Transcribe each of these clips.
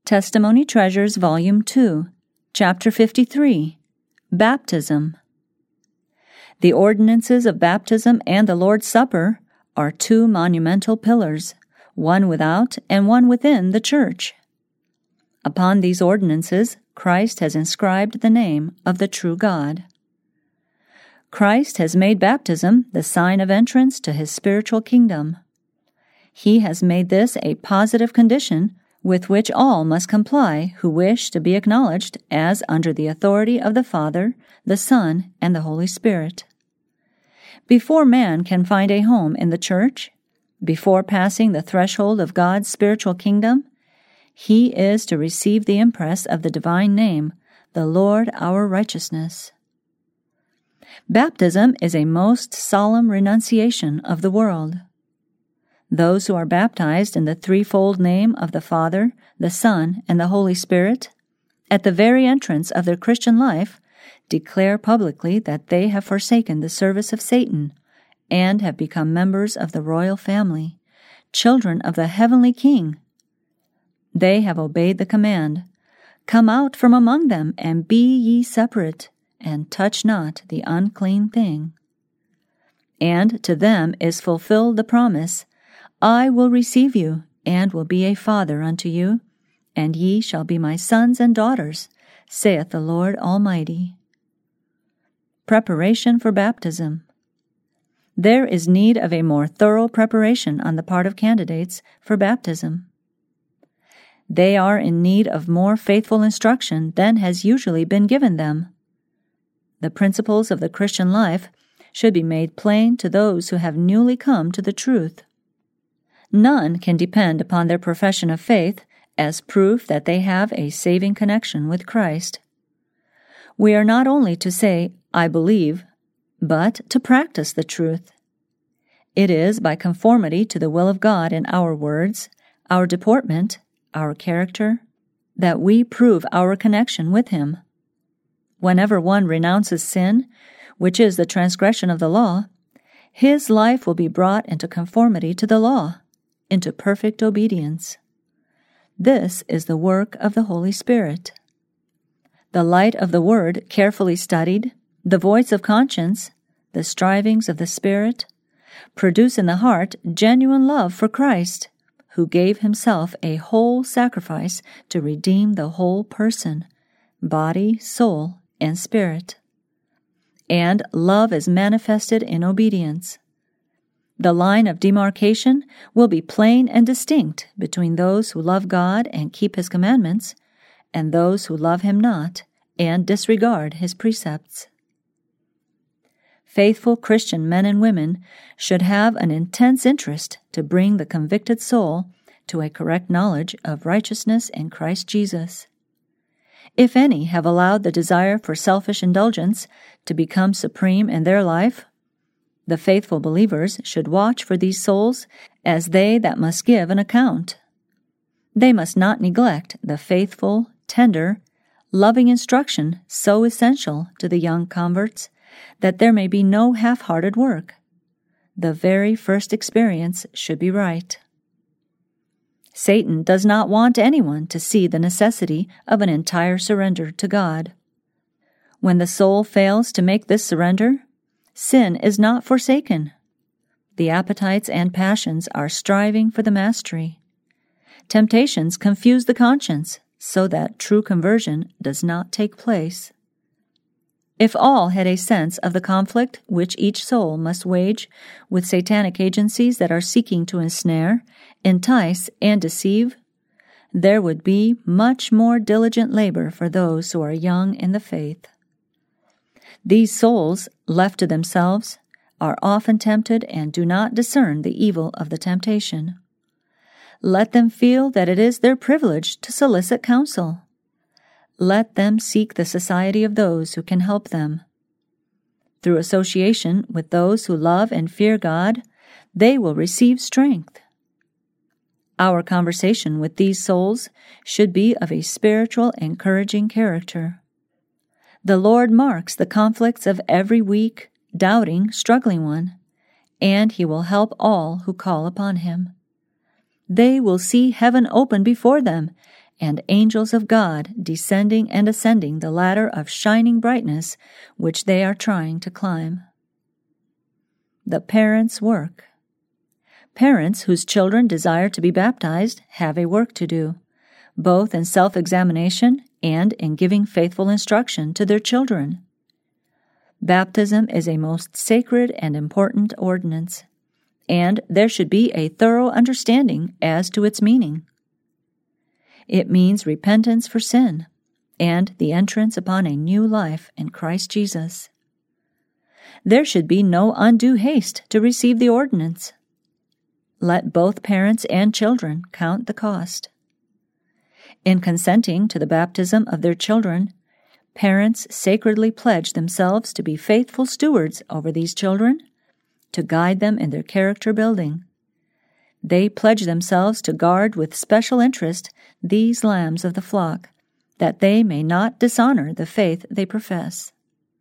Testimony Treasures, Volume 2, Chapter 53, Baptism. The ordinances of baptism and the Lord's Supper are two monumental pillars, one without and one within the Church. Upon these ordinances, Christ has inscribed the name of the true God. Christ has made baptism the sign of entrance to His spiritual kingdom. He has made this a positive condition with which all must comply who wish to be acknowledged as under the authority of the Father, the Son, and the Holy Spirit. Before man can find a home in the Church, before passing the threshold of God's spiritual kingdom, he is to receive the impress of the divine name, the Lord our righteousness. Baptism is a most solemn renunciation of the world. Those who are baptized in the threefold name of the Father, the Son, and the Holy Spirit, at the very entrance of their Christian life, declare publicly that they have forsaken the service of Satan and have become members of the royal family, children of the heavenly King. They have obeyed the command, "Come out from among them, and be ye separate, and touch not the unclean thing." And to them is fulfilled the promise, "I will receive you, and will be a father unto you, and ye shall be my sons and daughters, saith the Lord Almighty." Preparation for baptism. There is need of a more thorough preparation on the part of candidates for baptism. They are in need of more faithful instruction than has usually been given them. The principles of the Christian life should be made plain to those who have newly come to the truth. None can depend upon their profession of faith as proof that they have a saving connection with Christ. We are not only to say, "I believe," but to practice the truth. It is by conformity to the will of God in our words, our deportment, our character, that we prove our connection with Him. Whenever one renounces sin, which is the transgression of the law, his life will be brought into conformity to the law, into perfect obedience. This is the work of the Holy Spirit. The light of the Word carefully studied, the voice of conscience, the strivings of the Spirit, produce in the heart genuine love for Christ, who gave Himself a whole sacrifice to redeem the whole person, body, soul, and spirit. And love is manifested in obedience. The line of demarcation will be plain and distinct between those who love God and keep His commandments, and those who love Him not and disregard His precepts. Faithful Christian men and women should have an intense interest to bring the convicted soul to a correct knowledge of righteousness in Christ Jesus. If any have allowed the desire for selfish indulgence to become supreme in their life, the faithful believers should watch for these souls as they that must give an account. They must not neglect the faithful, tender, loving instruction so essential to the young converts that there may be no half-hearted work. The very first experience should be right. Satan does not want anyone to see the necessity of an entire surrender to God. When the soul fails to make this surrender, sin is not forsaken. The appetites and passions are striving for the mastery. Temptations confuse the conscience so that true conversion does not take place. If all had a sense of the conflict which each soul must wage with satanic agencies that are seeking to ensnare, entice, and deceive, there would be much more diligent labor for those who are young in the faith. These souls, left to themselves, are often tempted and do not discern the evil of the temptation. Let them feel that it is their privilege to solicit counsel. Let them seek the society of those who can help them. Through association with those who love and fear God, they will receive strength. Our conversation with these souls should be of a spiritual, encouraging character. The Lord marks the conflicts of every weak, doubting, struggling one, and He will help all who call upon Him. They will see heaven open before them and angels of God descending and ascending the ladder of shining brightness which they are trying to climb. The parents' work. Parents whose children desire to be baptized have a work to do, both in self-examination and in giving faithful instruction to their children. Baptism is a most sacred and important ordinance, and there should be a thorough understanding as to its meaning. It means repentance for sin and the entrance upon a new life in Christ Jesus. There should be no undue haste to receive the ordinance. Let both parents and children count the cost. In consenting to the baptism of their children, parents sacredly pledge themselves to be faithful stewards over these children, to guide them in their character building. They pledge themselves to guard with special interest these lambs of the flock, that they may not dishonor the faith they profess.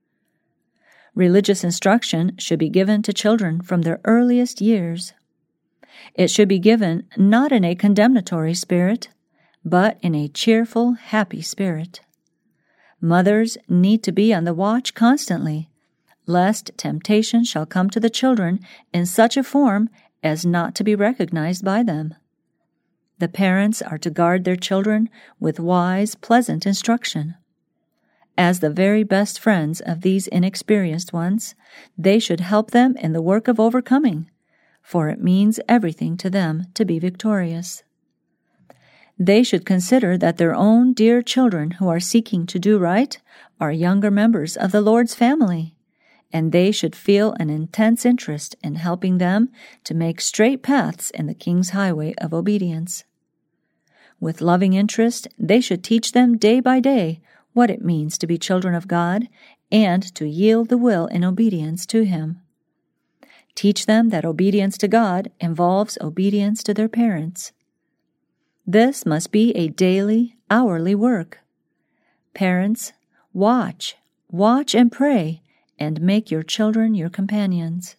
Religious instruction should be given to children from their earliest years. It should be given not in a condemnatory spirit, but in a cheerful, happy spirit. Mothers need to be on the watch constantly, lest temptation shall come to the children in such a form as not to be recognized by them. The parents are to guard their children with wise, pleasant instruction. As the very best friends of these inexperienced ones, they should help them in the work of overcoming, for it means everything to them to be victorious. They should consider that their own dear children who are seeking to do right are younger members of the Lord's family, and they should feel an intense interest in helping them to make straight paths in the King's highway of obedience. With loving interest, they should teach them day by day what it means to be children of God and to yield the will in obedience to Him. Teach them that obedience to God involves obedience to their parents. This must be a daily, hourly work. Parents, watch and pray, and make your children your companions.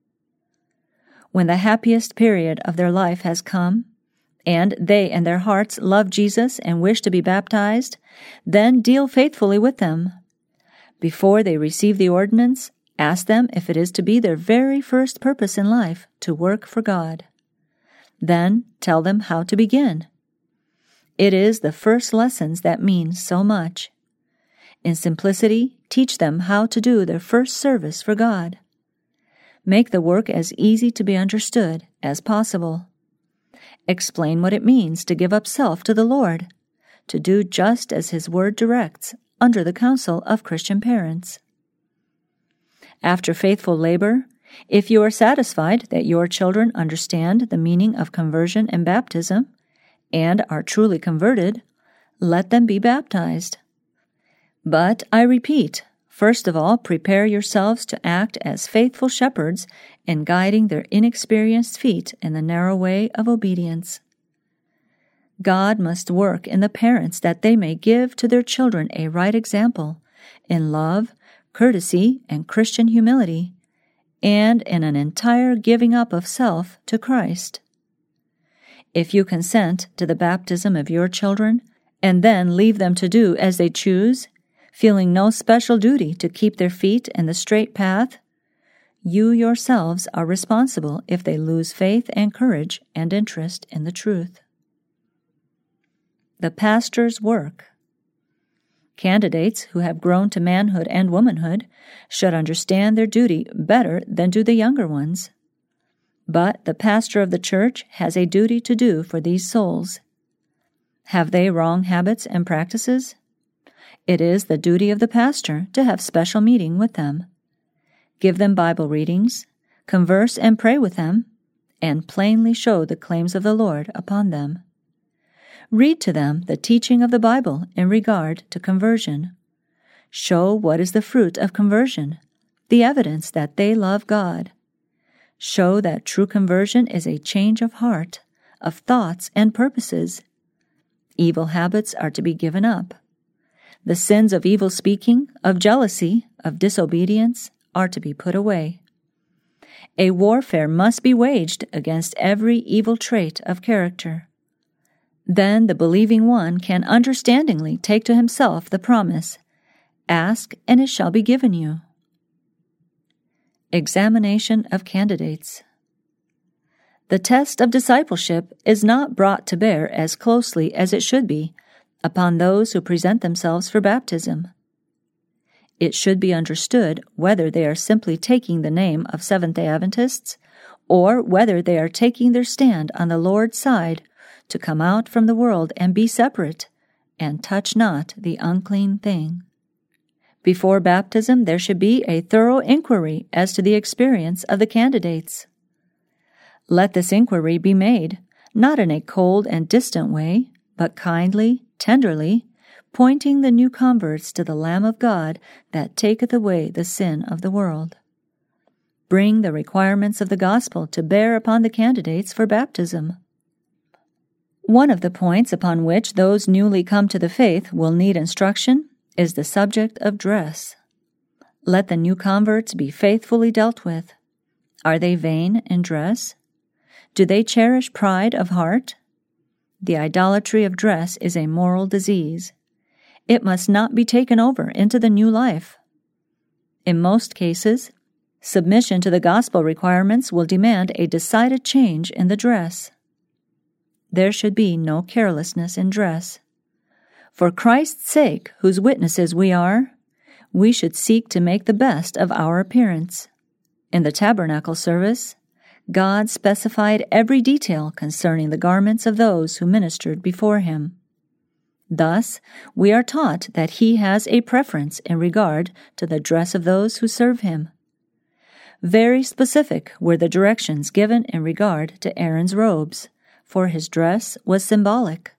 When the happiest period of their life has come, and they in their hearts love Jesus and wish to be baptized, then deal faithfully with them. Before they receive the ordinance, ask them if it is to be their very first purpose in life to work for God. Then tell them how to begin. It is the first lessons that mean so much. In simplicity, teach them how to do their first service for God. Make the work as easy to be understood as possible. Explain what it means to give up self to the Lord, to do just as His Word directs under the counsel of Christian parents. After faithful labor, if you are satisfied that your children understand the meaning of conversion and baptism, and are truly converted, let them be baptized. But, I repeat, first of all, prepare yourselves to act as faithful shepherds in guiding their inexperienced feet in the narrow way of obedience. God must work in the parents that they may give to their children a right example in love, courtesy, and Christian humility, and in an entire giving up of self to Christ. If you consent to the baptism of your children, and then leave them to do as they choose, feeling no special duty to keep their feet in the straight path, you yourselves are responsible if they lose faith and courage and interest in the truth. The pastor's work. Candidates who have grown to manhood and womanhood should understand their duty better than do the younger ones. But the pastor of the church has a duty to do for these souls. Have they wrong habits and practices? It is the duty of the pastor to have special meeting with them. Give them Bible readings, converse and pray with them, and plainly show the claims of the Lord upon them. Read to them the teaching of the Bible in regard to conversion. Show what is the fruit of conversion, the evidence that they love God. Show that true conversion is a change of heart, of thoughts and purposes. Evil habits are to be given up. The sins of evil speaking, of jealousy, of disobedience are to be put away. A warfare must be waged against every evil trait of character. Then the believing one can understandingly take to himself the promise, "Ask, and it shall be given you." Examination of candidates. The test of discipleship is not brought to bear as closely as it should be upon those who present themselves for baptism. It should be understood whether they are simply taking the name of Seventh-day Adventists or whether they are taking their stand on the Lord's side to come out from the world and be separate, and touch not the unclean thing. Before baptism, there should be a thorough inquiry as to the experience of the candidates. Let this inquiry be made, not in a cold and distant way, but kindly, tenderly, pointing the new converts to the Lamb of God that taketh away the sin of the world. Bring the requirements of the gospel to bear upon the candidates for baptism. One of the points upon which those newly come to the faith will need instruction is the subject of dress. Let the new converts be faithfully dealt with. Are they vain in dress? Do they cherish pride of heart? The idolatry of dress is a moral disease. It must not be taken over into the new life. In most cases, submission to the gospel requirements will demand a decided change in the dress. There should be no carelessness in dress. For Christ's sake, whose witnesses we are, we should seek to make the best of our appearance. In the tabernacle service, God specified every detail concerning the garments of those who ministered before Him. Thus, we are taught that He has a preference in regard to the dress of those who serve Him. Very specific were the directions given in regard to Aaron's robes, for his dress was symbolic.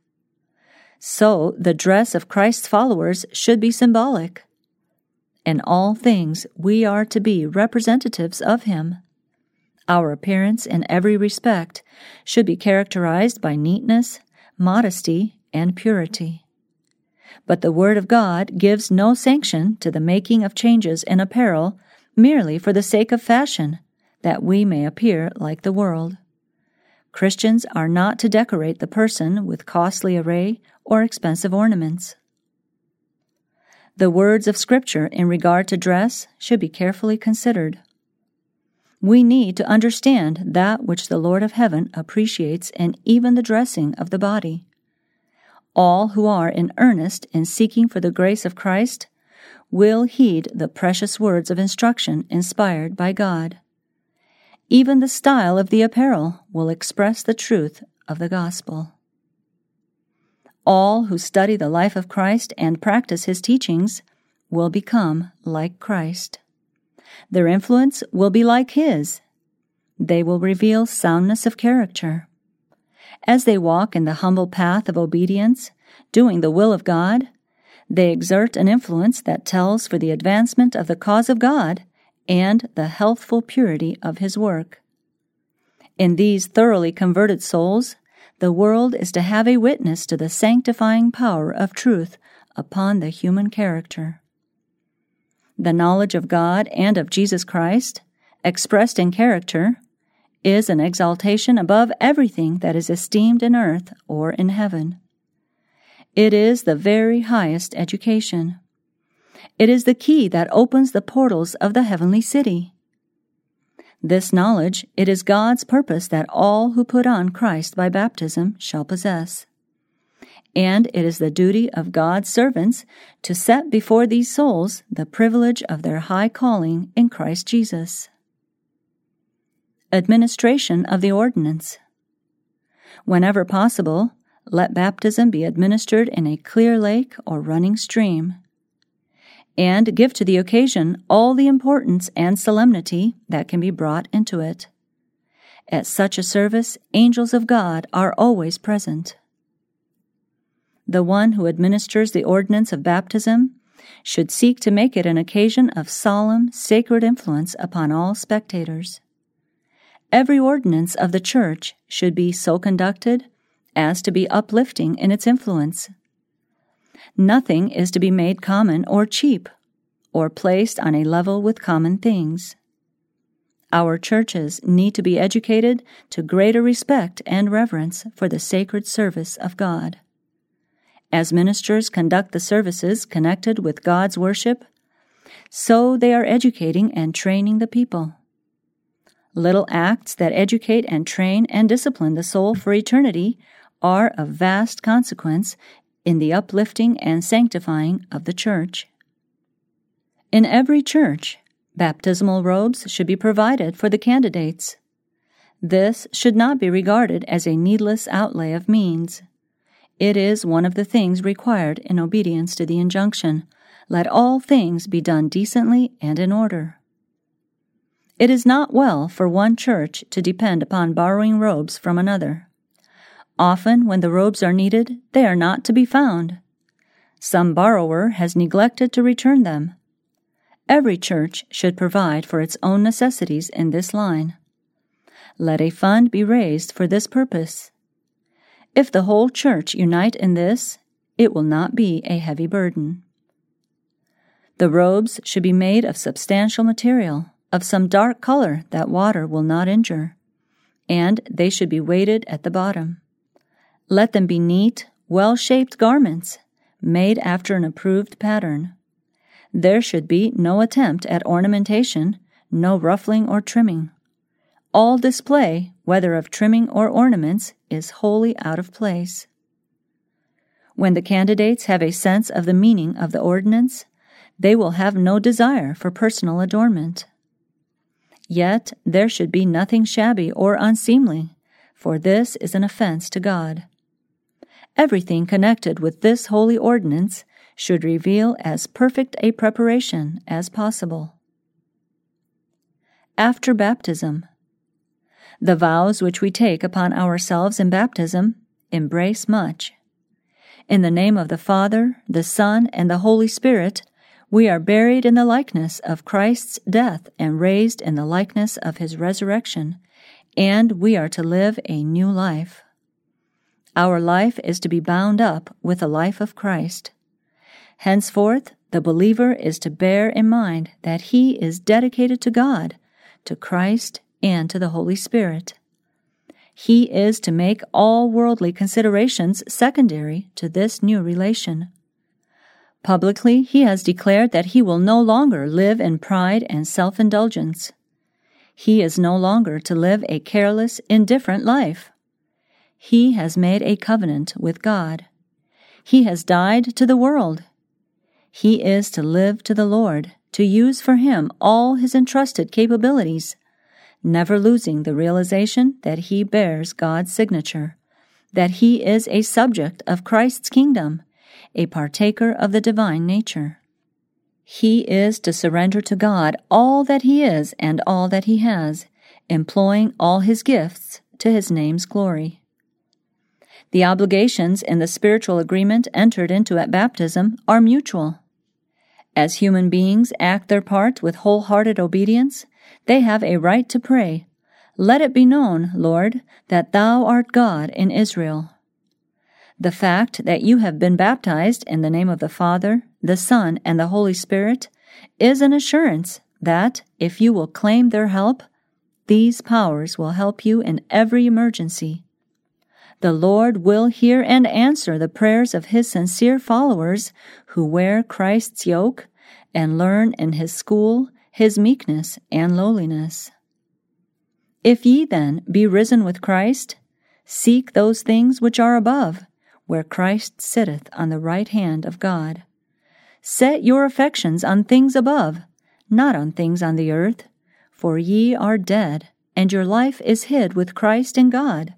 So, the dress of Christ's followers should be symbolic. In all things, we are to be representatives of Him. Our appearance in every respect should be characterized by neatness, modesty, and purity. But the Word of God gives no sanction to the making of changes in apparel merely for the sake of fashion, that we may appear like the world. Christians are not to decorate the person with costly array or expensive ornaments. The words of Scripture in regard to dress should be carefully considered. We need to understand that which the Lord of heaven appreciates in even the dressing of the body. All who are in earnest in seeking for the grace of Christ will heed the precious words of instruction inspired by God. Even the style of the apparel will express the truth of the gospel. All who study the life of Christ and practice His teachings will become like Christ. Their influence will be like His. They will reveal soundness of character. As they walk in the humble path of obedience, doing the will of God, they exert an influence that tells for the advancement of the cause of God and the healthful purity of His work. In these thoroughly converted souls, the world is to have a witness to the sanctifying power of truth upon the human character. The knowledge of God and of Jesus Christ, expressed in character, is an exaltation above everything that is esteemed in earth or in heaven. It is the very highest education. It is the key that opens the portals of the heavenly city. This knowledge, it is God's purpose that all who put on Christ by baptism shall possess. And it is the duty of God's servants to set before these souls the privilege of their high calling in Christ Jesus. Administration of the ordinance. Whenever possible, let baptism be administered in a clear lake or running stream, and give to the occasion all the importance and solemnity that can be brought into it. At such a service, angels of God are always present. The one who administers the ordinance of baptism should seek to make it an occasion of solemn, sacred influence upon all spectators. Every ordinance of the Church should be so conducted as to be uplifting in its influence. Nothing is to be made common or cheap, or placed on a level with common things. Our churches need to be educated to greater respect and reverence for the sacred service of God. As ministers conduct the services connected with God's worship, so they are educating and training the people. Little acts that educate and train and discipline the soul for eternity are of vast consequence in the uplifting and sanctifying of the church. In every church, baptismal robes should be provided for the candidates. This should not be regarded as a needless outlay of means. It is one of the things required in obedience to the injunction, "Let all things be done decently and in order." It is not well for one church to depend upon borrowing robes from another. Often, when the robes are needed, they are not to be found. Some borrower has neglected to return them. Every church should provide for its own necessities in this line. Let a fund be raised for this purpose. If the whole church unite in this, it will not be a heavy burden. The robes should be made of substantial material, of some dark color that water will not injure, and they should be weighted at the bottom. Let them be neat, well-shaped garments, made after an approved pattern. There should be no attempt at ornamentation, no ruffling or trimming. All display, whether of trimming or ornaments, is wholly out of place. When the candidates have a sense of the meaning of the ordinance, they will have no desire for personal adornment. Yet there should be nothing shabby or unseemly, for this is an offense to God. Everything connected with this holy ordinance should reveal as perfect a preparation as possible. After baptism, the vows which we take upon ourselves in baptism embrace much. In the name of the Father, the Son, and the Holy Spirit, we are buried in the likeness of Christ's death and raised in the likeness of his resurrection, and we are to live a new life. Our life is to be bound up with the life of Christ. Henceforth, the believer is to bear in mind that he is dedicated to God, to Christ, and to the Holy Spirit. He is to make all worldly considerations secondary to this new relation. Publicly, he has declared that he will no longer live in pride and self-indulgence. He is no longer to live a careless, indifferent life. He has made a covenant with God. He has died to the world. He is to live to the Lord, to use for him all his entrusted capabilities, never losing the realization that he bears God's signature, that he is a subject of Christ's kingdom, a partaker of the divine nature. He is to surrender to God all that he is and all that he has, employing all his gifts to his name's glory. The obligations in the spiritual agreement entered into at baptism are mutual. As human beings act their part with wholehearted obedience, they have a right to pray, "Let it be known, Lord, that thou art God in Israel." The fact that you have been baptized in the name of the Father, the Son, and the Holy Spirit is an assurance that, if you will claim their help, these powers will help you in every emergency. The Lord will hear and answer the prayers of his sincere followers who wear Christ's yoke and learn in his school his meekness and lowliness. If ye then be risen with Christ, seek those things which are above, where Christ sitteth on the right hand of God. Set your affections on things above, not on things on the earth, for ye are dead, and your life is hid with Christ in God.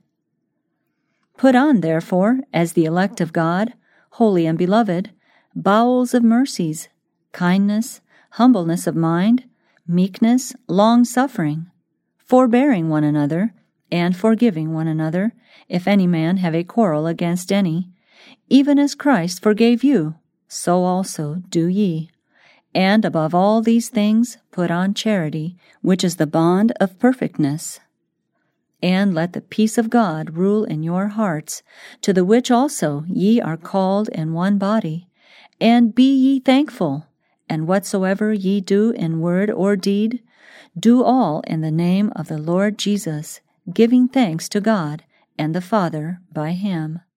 Put on, therefore, as the elect of God, holy and beloved, bowels of mercies, kindness, humbleness of mind, meekness, long-suffering, forbearing one another, and forgiving one another, if any man have a quarrel against any, even as Christ forgave you, so also do ye. And above all these things put on charity, which is the bond of perfectness. And let the peace of God rule in your hearts, to the which also ye are called in one body. And be ye thankful, and whatsoever ye do in word or deed, Do all in the name of the Lord Jesus, giving thanks to God and the Father by him.